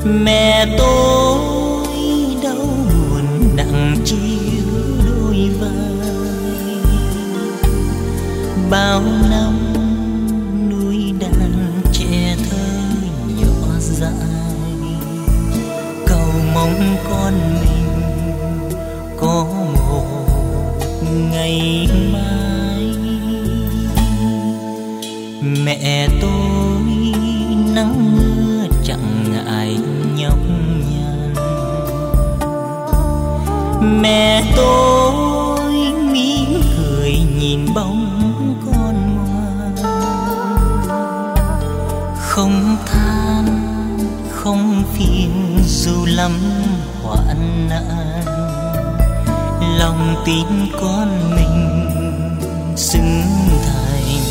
Mẹ tôi đau buồn nặng chiếu đôi vai, bao năm nuôi đàn trẻ thơ nhỏ dại, cầu mong con mình có một ngày mai. Mẹ tôi nắng mưa chẳng ngại nhọc nhằn, mẹ tôi mỉm cười nhìn bóng con ngoan, không than không phiền dù lắm hoạn nạn, lòng tin con mình xứng thành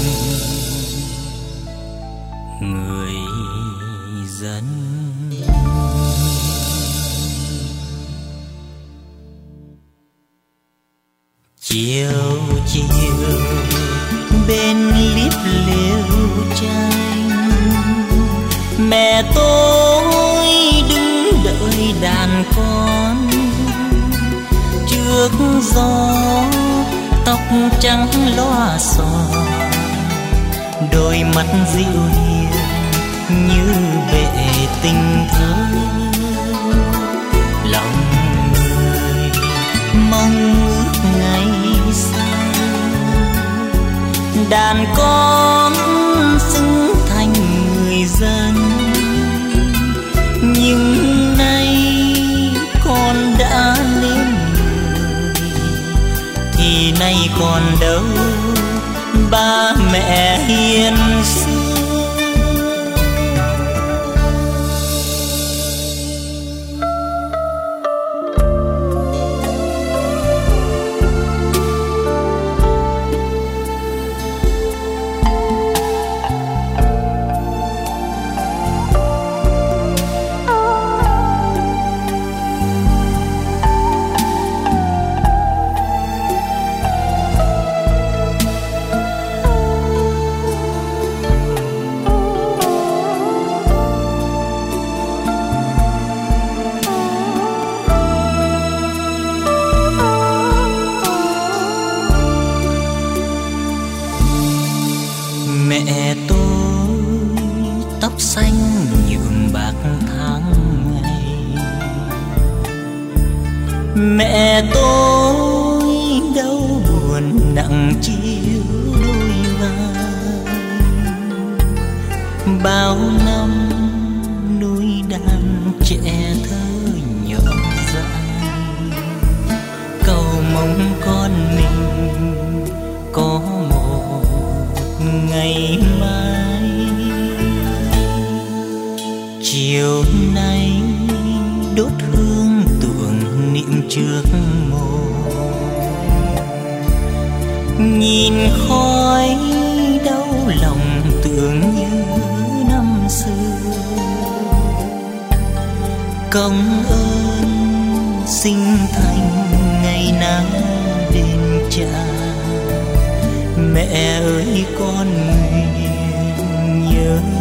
người dân. Chiều chiều bên liếp liễu tranh, mẹ tôi đứng đợi đàn con trước gió, tóc trắng loa xòa, đôi mắt dịu hiền như bể tình thơ. Lòng người mong ước ngày sau, đàn con xứng thành người dân. Nhưng nay con đã nên người, thì nay còn đâu ba mẹ hiền xưa. Mẹ tôi tóc xanh nhuộm bạc tháng ngày, mẹ tôi đau buồn nặng chiếu đôi vai, bao năm nuôi đàn trẻ thơ nhỏ dại, cầu mong con mình có một ngày mai. Chiều nay đốt hương tưởng niệm trước mồ, nhìn khói đau lòng tưởng như năm xưa. Công ơn sinh thành ngày nắng đền trả, mẹ ơi con nguyện nhớ